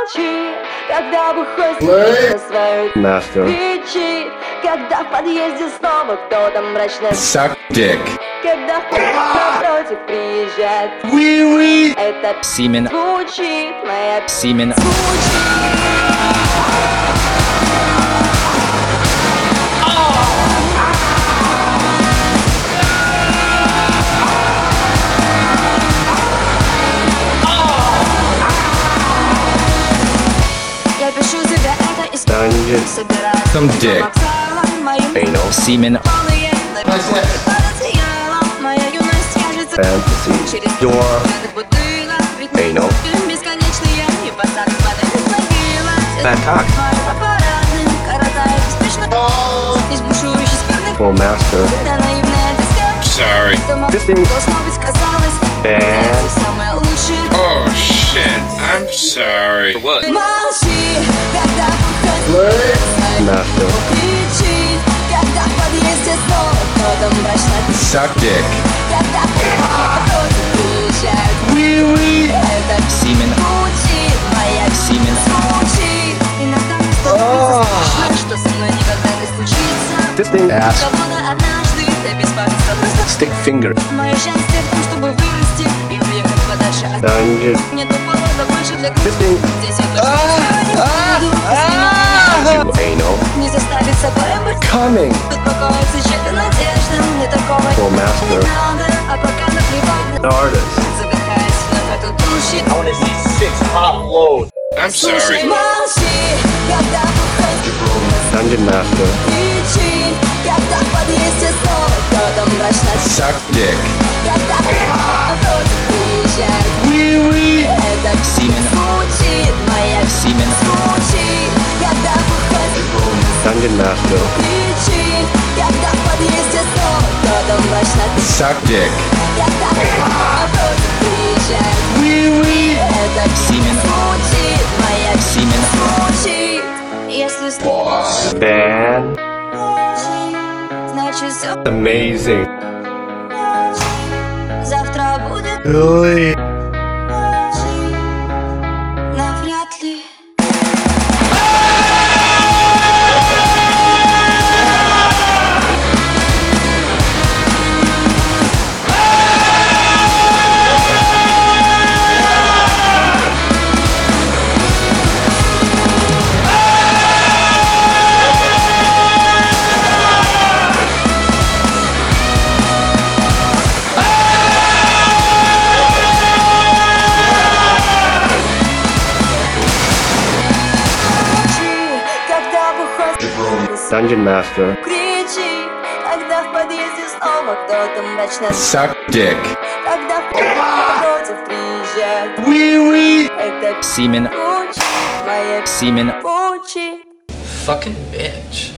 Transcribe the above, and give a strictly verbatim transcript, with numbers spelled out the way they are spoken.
Молчи, когда выходит на свою Master. кричит, когда в подъезде снова кто-то мрачно Suck dick. когда напротив приезжает Wee-wee. этот Semen. звучит, моя Semen. звучит. Я пишу тебе это из Dungeon. собираю Some dick. Anal. Semen. Моя юность кажется Fantasy. через Door. бутылок, ведь Anal. фильм бесконечный, я и пацан падает с могилы. Fat cock. Парадным, коротает беспечно. Из бушующей спермы Full master. да наивная тоска. Sorry. Дома Fisting. должно быть казалось Bad. самое лучшее. Oh shit. I'm sorry. What? Молчи, когда выходит Master. кричит, когда в подъезде снова кто-то мрачно Suck dick. когда напротив приезжает Wee-wee. это Semen. звучит, моя Semen. звучит. Иногда мне становится страшно, что со мной никогда не случится. Fisting. Ass. Кого-то однажды ты беспамятства просто. Stick finger. Мое счастье в том, чтобы вырасти и уехать подальше от Dungeon. нету повода больше для грусти. Fisting. Здесь я точно не буду, Anal. не заставит собой быть. Coming. Тут покоится чья-то надежда, не такого Full master. не надо, а пока наплевать. Artist. Задыхаясь, вновь эту душит. I'm sorry. Молчи, когда выходит Dungeon master. кричит, когда в подъезде снова кто-то мрачно Suck dick. когда напротив приезжает Wee-wee. это Semen. звучит, моя Semen. звучит, когда выходит Dungeon master. кричит, когда в подъезде снова кто-то мрачно Suck dick. когда напротив приезжает Wee-wee. это Semen. звучит, моя Semen. звучит. Если слушать, Bad. значит все Amazing. завтра будет Really? навряд ли. Когда выходит Dungeon master. кричи, когда в подъезде снова кто-то мрачно Suck dick. когда напротив приезжает Wee-wee. это Semen. звучит, моя Semen. звучит. Fucking bitch.